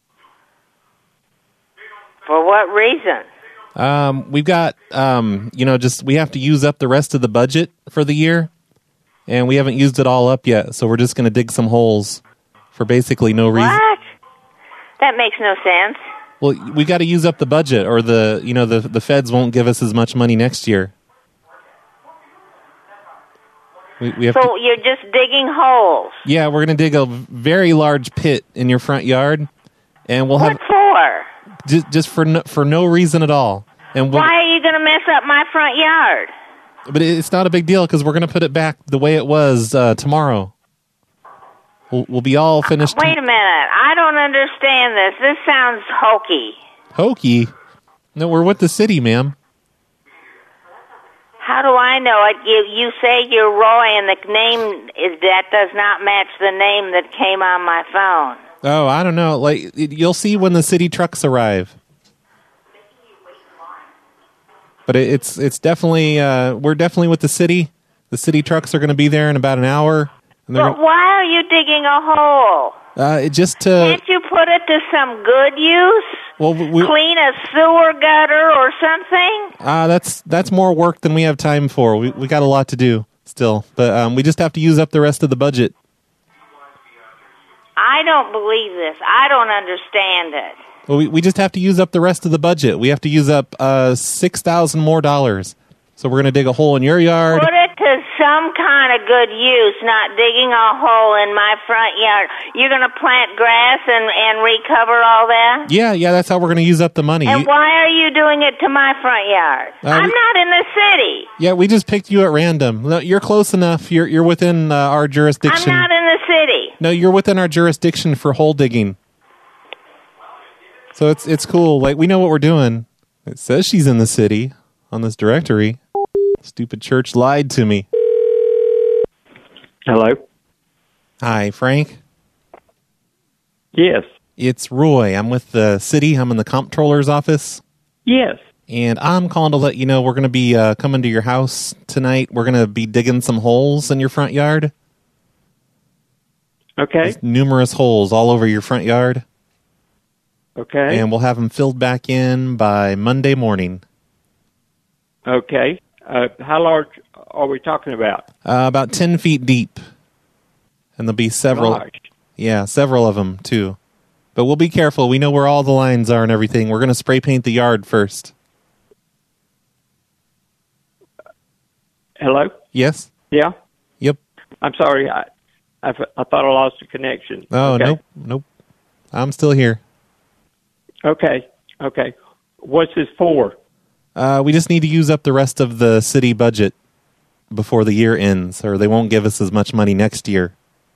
For what reason? Um, we've got, um, you know, just we have to use up the rest of the budget for the year, and we haven't used it all up yet. So we're just going to dig some holes for basically no reason. What? That makes no sense. Well, we got to use up the budget, or the you know the the feds won't give us as much money next year. We, we have So to, you're just digging holes. yeah, we're going to dig a very large pit in your front yard, and we'll have What for? just just for no, for no reason at all. And we'll, Why are you going to mess up my front yard? but it's not a big deal because we're going to put it back the way it was uh, tomorrow. We'll, we'll be all finished. Wait a minute. I don't understand this. This sounds hokey. Hokey? No, we're with the city, ma'am. How do I know it? You you say you're Roy, and the name is that does not match the name that came on my phone. Oh, I don't know. Like it, you'll see when the city trucks arrive. But it, it's it's definitely uh, we're definitely with the city. The city trucks are going to be there in about an hour. And they're But why are you digging a hole? gonna, uh, it just to Can't you put it to some good use? well, we, Clean a sewer gutter or something? uh, that's that's more work than we have time for. We we got a lot to do still, but um, we just have to use up the rest of the budget. I don't believe this. I don't understand it. Well, we we just have to use up the rest of the budget. We have to use up uh, six thousand more dollars. So we're gonna dig a hole in your yard. Put it to some kind of good use, not digging a hole in my front yard. You're going to plant grass and, and recover all that? Yeah, yeah, that's how we're gonna use up the money. And You- why are you doing it to my front yard? Uh, I'm we- not in the city. Yeah, we just picked you at random. No, you're close enough. You're you're within uh, our I'm jurisdiction. not in the city. No, you're within our jurisdiction for hole digging. So it's it's cool. Like we know what we're doing. It says she's in the city on this directory. Stupid church lied to me. Hello? Hi, Frank. Yes. It's Roy. I'm with the city. I'm in the comptroller's office. Yes. And I'm calling to let you know we're going to be uh, coming to your house tonight. We're going to be digging some holes in your front yard. Okay. There's numerous holes all over your front yard. Okay. And we'll have them filled back in by Monday morning. Okay. Uh, how large are we talking about? Uh, about ten feet deep. And there'll be several. Gosh. Yeah, several of them, too. But we'll be careful. We know where all the lines are and everything. We're going to spray paint the yard first. Hello? Yes? Yeah? Yep. I'm sorry. I, I, I thought I lost the connection. Oh, okay. nope. Nope. I'm still here. Okay. Okay. What's this for? Uh, we just need to use up the rest of the city budget before the year ends, or they won't give us as much money next year.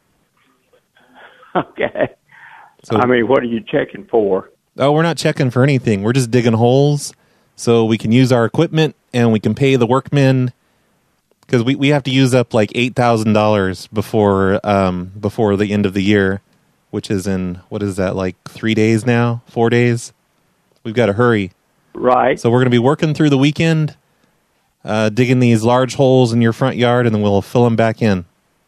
Okay. So, I mean, what are you checking for? Oh, we're not checking for anything. We're just digging holes so we can use our equipment and we can pay the workmen, because we, we have to use up like eight thousand dollars before um, before the end of the year, which is in, what is that, like three days now? Four days? We've got to hurry. Right. So we're going to be working through the weekend, uh, digging these large holes in your front yard, and then we'll fill them back in.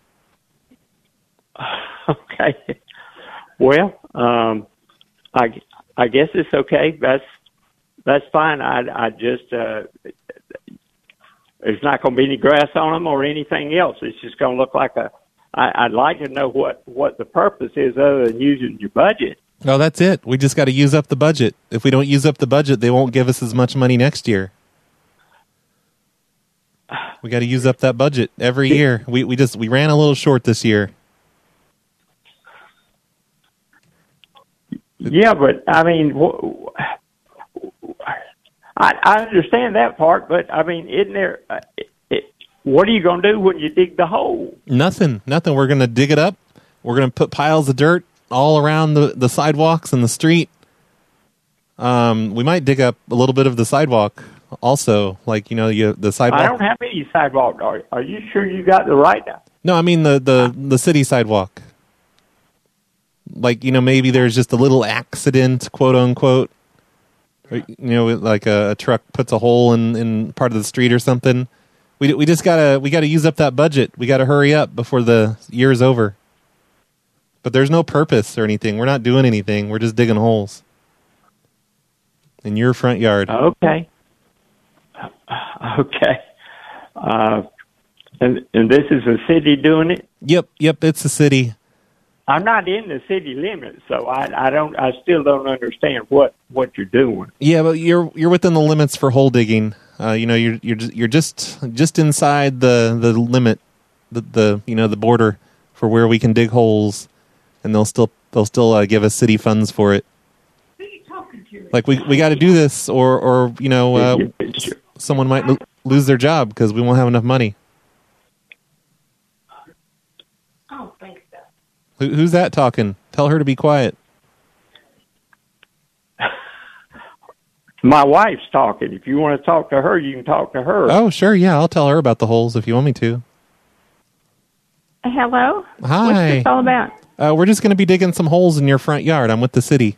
Okay. Well, um, I, I guess it's okay. That's that's fine. I I just uh, there's not going to be any grass on them or anything else. It's just going to look like a. I, I'd like to know what, what the purpose is other than using your budget. No, that's it. We just got to use up the budget. If we don't use up the budget, they won't give us as much money next year. We got to use up that budget every year. We we just we ran a little short this year. Yeah, but I mean, wh- I, I understand that part, but I mean, isn't there? Uh, it, it, what are you going to do when you dig the hole? Nothing, nothing. We're going to dig it up. We're going to put piles of dirt all around the, the sidewalks and the street. Um, we might dig up a little bit of the sidewalk also, like, you know, you, the sidewalk. I don't have any sidewalk. Are, are you sure you got the right? No, I mean the, the, the city sidewalk. Like, you know, maybe there's just a little accident, quote unquote. Or, you know, like a, a truck puts a hole in, in part of the street or something. We we just gotta we gotta use up that budget. We gotta hurry up before the year's over. But there's no purpose or anything. We're not doing anything. We're just digging holes in your front yard. Okay. Okay. Uh, and and this is a city doing it? Yep, yep. It's a city. I'm not in the city limits, so I, I don't. I still don't understand what, what you're doing. Yeah, but you're you're within the limits for hole digging. Uh, you know, you're you're just, you're just just inside the, the limit, the, the you know the border for where we can dig holes, and they'll still they'll still uh, give us city funds for it. Who are you talking to? Like we we got to do this, or or you know, uh, someone might lo- lose their job because we won't have enough money. I don't think so. Who, who's that talking? Tell her to be quiet. My wife's talking. If you want to talk to her, you can talk to her. Oh, sure, yeah, I'll tell her about the holes if you want me to. Hello? Hi. What's this all about? Uh, we're just going to be digging some holes in your front yard. I'm with the city.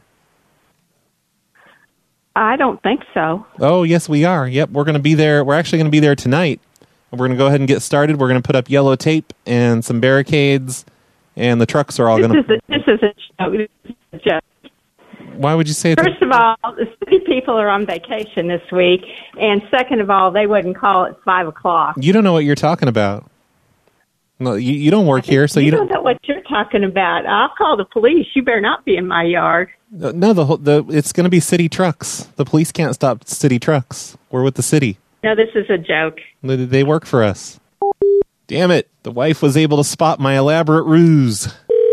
I don't think so. Oh, yes, we are. Yep, we're going to be there. We're actually going to be there tonight. We're going to go ahead and get started. We're going to put up yellow tape and some barricades, and the trucks are all This going is to... a, this is a joke. This is a joke. Why would you say that? First of all, the city people are on vacation this week, and second of all, they wouldn't call at five o'clock. You don't know what you're talking about. No, you, you don't work here, so you you don't know what you're talking about. I'll call the police. You better not be in my yard. don't... No, the whole- the it's going to be city trucks. The police can't stop city trucks. We're with the city. No, this is a joke. They, they work for us. Damn it. The wife was able to spot my elaborate ruse.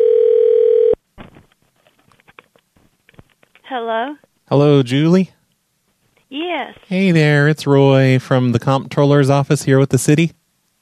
Hello? Hello, Julie? Yes. Hey there, it's Roy from the comptroller's office here with the city.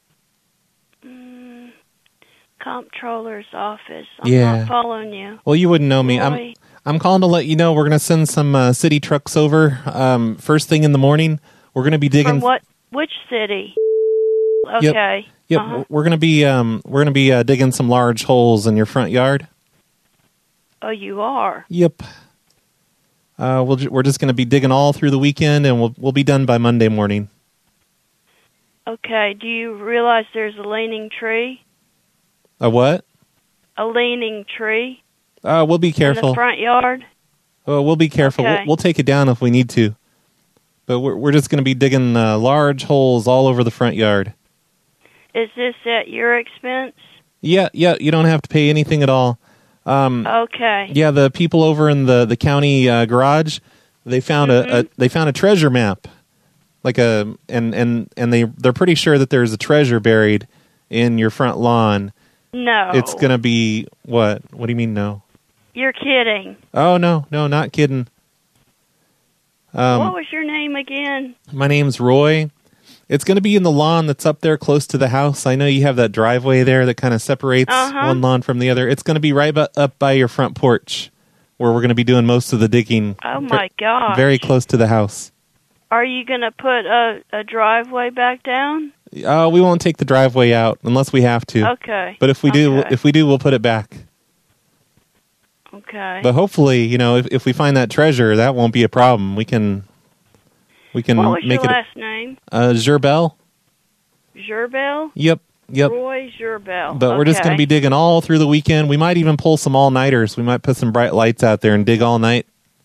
Mm, comptroller's office. I'm Yeah. not following you. Well, you wouldn't know me. I'm Roy. I'm calling to let you know we're going to send some uh, city trucks over um, first thing in the morning. We're going to be digging... From what? Which city? Yep. Okay. Yep, Uh-huh. we're going to be um, we're going to be uh, digging some large holes in your front yard. Oh, you are? Yep. Uh, we'll ju- we're just going to be digging all through the weekend, and we'll we'll be done by Monday morning. Okay. Do you realize there's a leaning tree? A what? A leaning tree Uh, we'll be in careful. the front yard? Well, we'll be careful. Okay. We'll, we'll take it down if we need to. But we're we're just going to be digging uh, large holes all over the front yard. Is this at your expense? Yeah, yeah. You don't have to pay anything at all. Um, Okay. Yeah, the people over in the the county uh, garage, they found Mm-hmm. a, a they found a treasure map, like a and and and they they're pretty sure that there's a treasure buried in your front lawn. No. It's gonna be what? What do you mean no? You're kidding. Oh no, no, not kidding. Um, What was your name again? My name's Roy. It's going to be in the lawn that's up there close to the house. I know you have that driveway there that kind of separates Uh-huh. one lawn from the other. It's going to be right bu- up by your front porch where we're going to be doing most of the digging. Oh, my gosh. Very close to the house. Are you going to put a, a driveway back down? Uh, we won't take the driveway out unless we have to. Okay. But if we do, Okay. if we do, we'll put it back. Okay. But hopefully, you know, if, if we find that treasure, that won't be a problem. We can, we can what was make your it. last name? Uh, Gerbel. Gerbel? Yep. Yep. Roy Gerbel. But we're just going to be digging all through the weekend. We might even pull some all-nighters. We might put some bright lights out there and dig all night.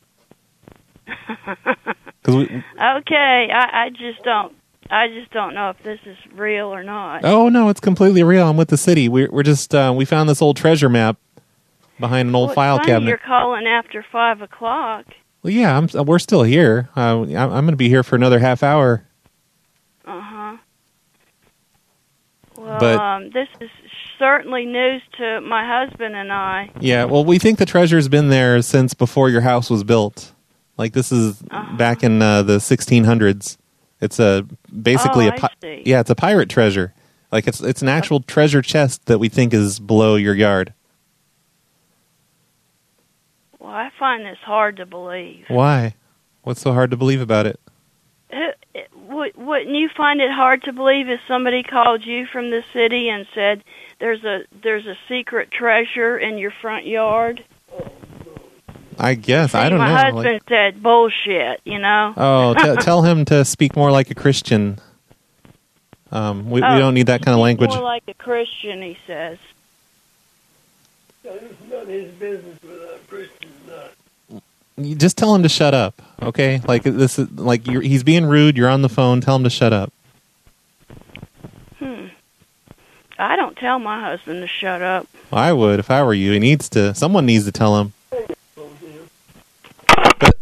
Cause we, Okay, I, I just don't. I just don't know if this is real or not. oh, no, it's completely real. I'm with the city. We're, we're just, uh, we found this old treasure map behind an old Well, it's file funny cabinet. You're calling after five o'clock. Well, yeah, I'm, we're still here. Uh, I'm, I'm going to be here for another half hour. Uh huh. Well, But- um, this is certainly news to my husband and I. Yeah, well, we think the treasure's been there since before your house was built. Like, this is Uh-huh. back in uh, the sixteen hundreds. It's a basically Oh, a I pi- see. yeah, it's a pirate treasure. Like it's it's an actual treasure chest that we think is below your yard. Well, I find this hard to believe. Why? What's so hard to believe about it? Uh, it- would- Wouldn't you find it hard to believe if somebody called you from the city and said there's a there's a secret treasure in your front yard? I guess I See, don't my know. husband Like- said bullshit. You know. oh, t- tell him to speak more like a Christian. Um, we, Oh, we don't need that kind of language. More like a Christian, he says. It's not his business without Christians not. You just tell him to shut up, okay? Like this is like you're, he's being rude. You're on the phone. Tell him to shut up. Hmm. I don't tell my husband to shut up. Well, I would if I were you. He needs to. Someone needs to tell him. But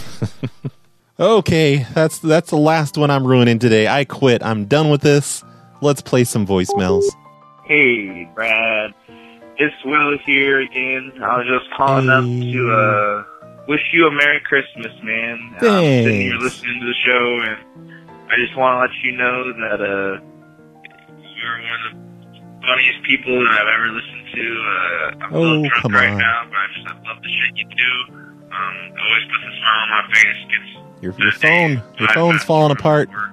okay, that's that's the last one I'm ruining today. I quit. I'm done with this. Let's play some voicemails. Hey, Brad. It's Will here again. I was just calling up to uh, wish you a Merry Christmas, man. I'm sitting here Thanks. listening to the show, and I just want to let you know that uh, you're one of the funniest people that I've ever listened to. Uh, I'm a Oh, little drunk come right on. now, but I just I love the shit you do. Um, it always puts a smile on my face. Gets Your your phone your phone's falling apart. I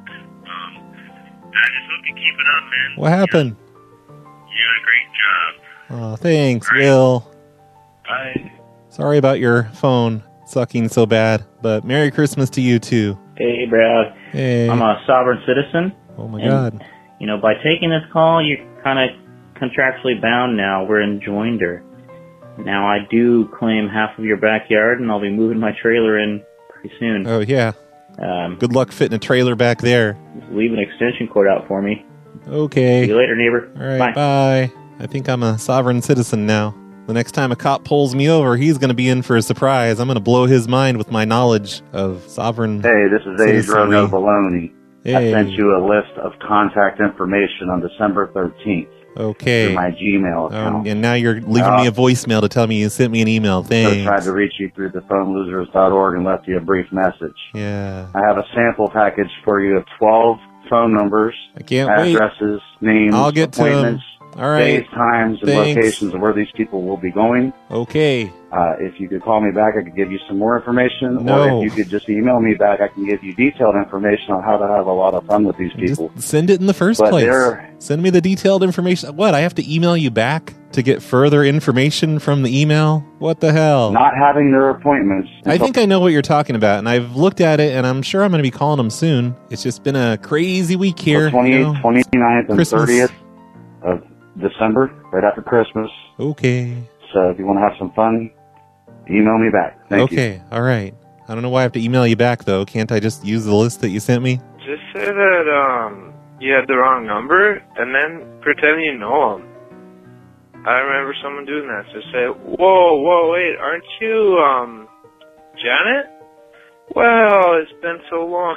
just hope you keep it up, man. What happened? You did a great job. Oh, thanks, Will. Bye. Sorry about your phone sucking so bad, but Merry Christmas to you too. Hey, Brad. Hey. I'm a sovereign citizen. Oh my and, God. You know, by taking this call, you're kind of contractually bound now. We're in joinder. Now, I do claim half of your backyard, and I'll be moving my trailer in pretty soon. Oh yeah. Um, Good luck fitting a trailer back there. leave an extension cord out for me. Okay. See you later, neighbor. All right, bye. I think I'm a sovereign citizen now. The next time a cop pulls me over, he's going to be in for a surprise. I'm going to blow his mind with my knowledge of sovereign Hey, this is citizenry. Adrian Baloney. I Hey. sent you a list of contact information on December thirteenth Okay. through my Gmail Um, account. and now you're leaving Uh, me a voicemail to tell me you sent me an email. I Thanks. tried to reach you through the phone losers dot org and left you a brief message. Yeah. I have a sample package for you of twelve phone numbers, I can't wait. addresses, names, I'll get to 'em. appointments, All right. days, times, and Thanks. locations of where these people will be going. Okay. Uh, if you could call me back, I could give you some more information. No. Or if you could just email me back, I can give you detailed information on how to have a lot of fun with these people. Send it in the first But place. they're- Send me the detailed information. What? I have to email you back to get further information from the email? What the hell? Not having their appointments. I think I know what you're talking about, and I've looked at it, and I'm sure I'm going to be calling them soon. It's just been a crazy week here. The twenty-eighth, you know? twenty-ninth, and Christmas. thirtieth of December, right after Christmas. Okay. So if you want to have some fun, email me back. Thank you. Okay, all right. I don't know why I have to email you back, though. Can't I just use the list that you sent me? Just say that um you had the wrong number, and then pretend you know them. I remember someone doing that. Just say, "Whoa, whoa, wait, aren't you um Janet? Well, it's been so long."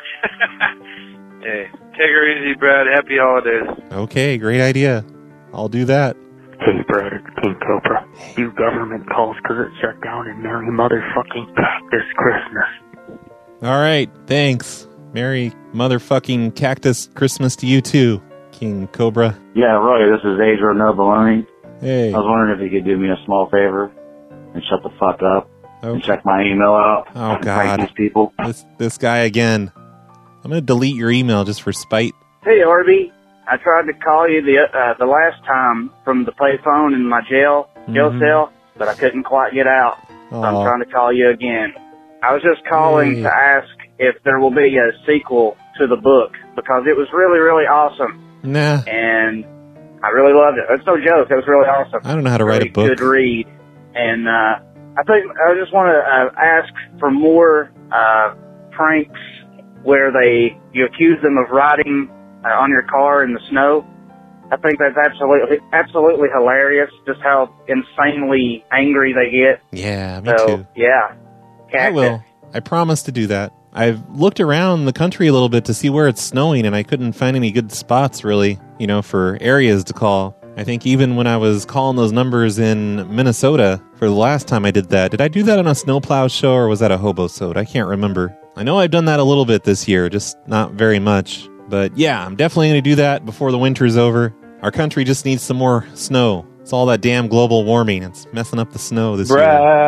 Hey, take her easy, Brad. Happy holidays. Okay, great idea. I'll do that. Hey, Brad, it's King Cobra. You government calls because it shut down and Merry Motherfucking Cactus Christmas. All right, thanks. Merry motherfucking Cactus Christmas to you, too, King Cobra. Yeah, Roy, this is Adriel Noboloni. Hey. I was wondering if you could do me a small favor and shut the fuck up Okay. and check my email out. Oh, and prank God. these people. This, this guy again. I'm going to delete your email just for spite. Hey, Arby. I tried to call you the uh, the last time from the payphone in my jail jail Mhm. cell, but I couldn't quite get out. So I'm Aw. trying to call you again. I was just calling Hey. to ask if there will be a sequel to the book because it was really, really awesome, Nah, and I really loved it. It's no joke. It was really awesome. I don't know how to write a Really book. Good read, and uh, I think I just want to uh, ask for more uh, pranks where they you accuse them of riding uh, on your car in the snow. I think that's absolutely absolutely hilarious. Just how insanely angry they get. Yeah, me so too. yeah, I Cactus. will. I promise to do that. I've looked around the country a little bit to see where it's snowing, and I couldn't find any good spots, really, you know, for areas to call. I think even when I was calling those numbers in Minnesota for the last time I did that, did I do that on a snowplow show or was that a hobo-sode? I can't remember. I know I've done that a little bit this year, just not very much. But yeah, I'm definitely going to do that before the winter's over. Our country just needs some more snow. It's all that damn global warming. It's messing up the snow this year.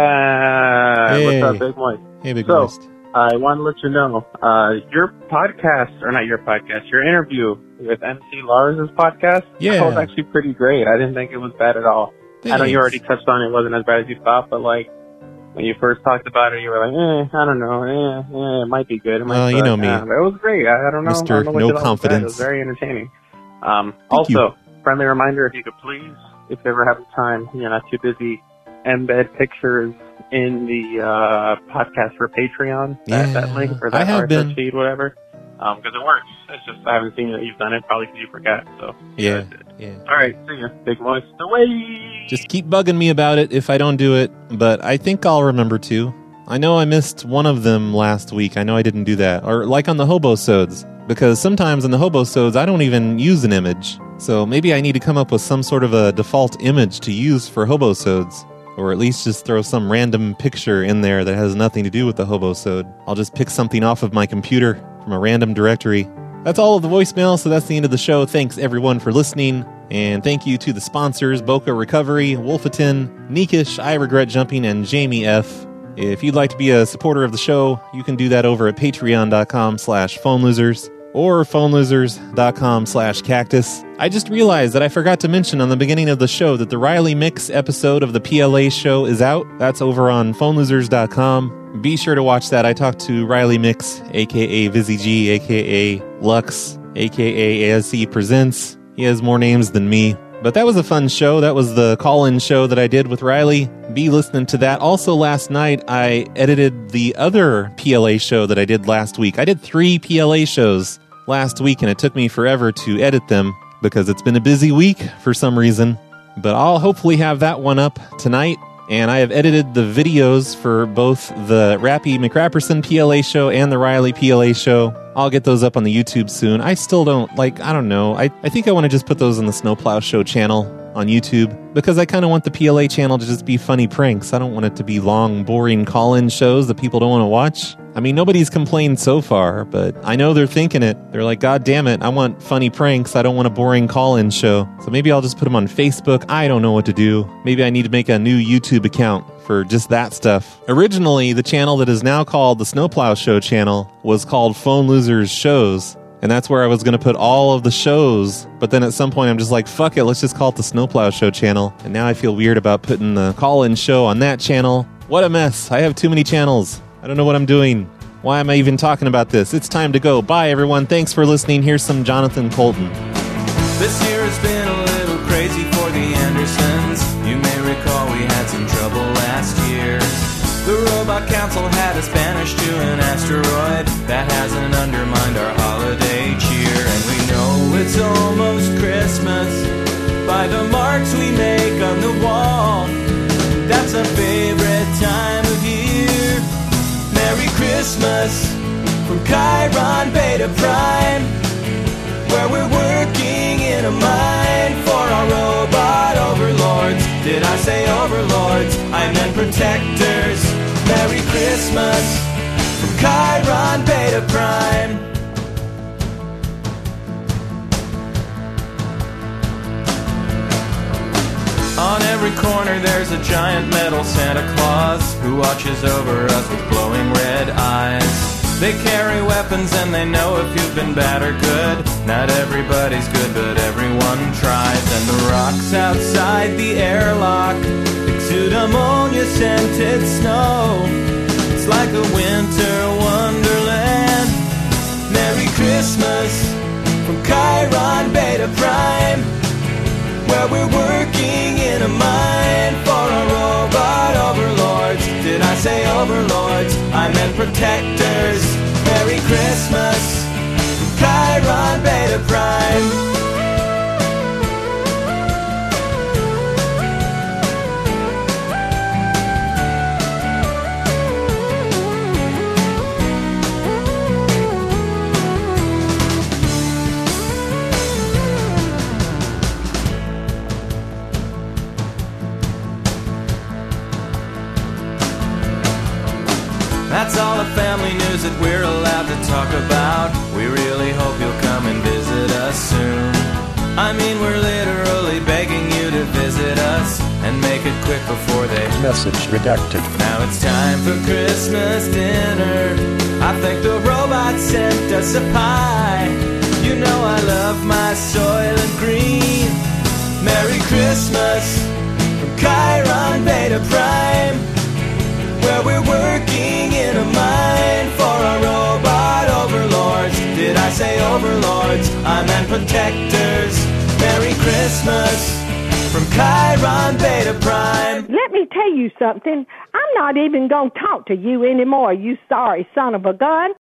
Brad, Hey. what's up, Big Mike? Hey, Big so, Moist. I want to let you know, uh, your podcast, or not your podcast, your interview with M C Lars' podcast, Yeah. that was actually pretty great. I didn't think it was bad at all. I know Thanks. you already touched on it, it wasn't as bad as you thought, but like, when you first talked about it, you were like, eh, I don't know, eh, eh, it might be good. It might Well, you suck. know me. Uh, but it was great. I, I don't know. Mister I don't know what No did all was bad. It Confidence. was very entertaining. Um, Thank also, friendly reminder, if you could please, if you ever have the time, you're not too busy, embed pictures in the uh, podcast for Patreon, that, Yeah, that link or I that have R S S been. feed, whatever, because it works. It's just I haven't seen that you've done it, probably because you forgot. So Yeah, yeah. all right, see ya, Big Moist. Away. Just keep bugging me about it if I don't do it, but I think I'll remember to. I know I missed one of them last week. I know I didn't do that. Or like on the hobo-sodes, because sometimes in the hobo-sodes I don't even use an image. So maybe I need to come up with some sort of a default image to use for hobo-sodes. Or at least just throw some random picture in there that has nothing to do with the hobo-sode. I'll just pick something off of my computer from a random directory. That's all of the voicemail, so that's the end of the show. Thanks everyone for listening. And thank you to the sponsors, Boca Recovery, Wolfeton, Neekish, I Regret Jumping, and Jamie F. If you'd like to be a supporter of the show, you can do that over at patreon.com slash phone losers or phonelosers.com slash cactus. I just realized that I forgot to mention on the beginning of the show that the Riley Mix episode of the P L A show is out. That's over on phone losers dot com. Be sure to watch that. I talked to Riley Mix, aka Vizzy G, aka Lux, aka A S C Presents. He has more names than me. But that was a fun show. That was the call-in show that I did with Riley. Be listening to that. Also, last night, I edited the other P L A show that I did last week. I did three P L A shows last week, and it took me forever to edit them because it's been a busy week for some reason. But I'll hopefully have that one up tonight. And I have edited the videos for both the Rappy McRapperson P L A show and the Riley P L A show. I'll get those up on the YouTube soon. I still don't, like, I don't know. I, I think I want to just put those on the Snowplow Show channel on YouTube because I kind of want the P L A channel to just be funny pranks. I don't want it to be long, boring call-in shows that people don't want to watch. I mean, nobody's complained so far, but I know they're thinking it. They're like, God damn it, I want funny pranks. I don't want a boring call-in show. So maybe I'll just put them on Facebook. I don't know what to do. Maybe I need to make a new YouTube account for just that stuff. Originally, the channel that is now called the Snowplow Show channel was called Phone Losers Shows. And that's where I was going to put all of the shows. But then at some point, I'm just like, fuck it, let's just call it the Snowplow Show channel. And now I feel weird about putting the call-in show on that channel. What a mess. I have too many channels. I don't know what I'm doing. Why am I even talking about this? It's time to go. Bye, everyone. Thanks for listening. Here's some Jonathan Colton. This year has been a little crazy for the Andersons. You may recall we had some trouble last year. Robot Council had us banished to an asteroid. That hasn't undermined our holiday cheer. And we know it's almost Christmas by the marks we make on the wall. That's our favorite time of year. Merry Christmas from Chiron Beta Prime, where we're working in a mine for our robot overlords. Did I say overlords? I meant protectors. Merry Christmas from Chiron Beta Prime. On every corner there's a giant metal Santa Claus who watches over us with glowing red eyes. They carry weapons and they know if you've been bad or good. Not everybody's good, but everyone tries. And the rocks outside the airlock exude ammonia-scented snow. It's like a winter wonderland. Merry Christmas from Chiron Beta Prime, where we're working in a mine for our robot overlords. Did I say overlords? I meant protectors. Merry Christmas from Chiron Beta Prime. That's all the family news that we're allowed to talk about. We really hope you'll come and visit us soon. I mean, we're literally begging you to visit us, and make it quick before they... Message redacted. Now it's time for Christmas dinner. I think the robot sent us a pie. You know I love my Soylent Green. Merry Christmas from Chiron Beta Prime, where we're working in a mine for our robot overlords. Did I say overlords? I meant protectors. Merry Christmas from Chiron Beta Prime. Let me tell you something. I'm not even going to talk to you anymore, you sorry son of a gun.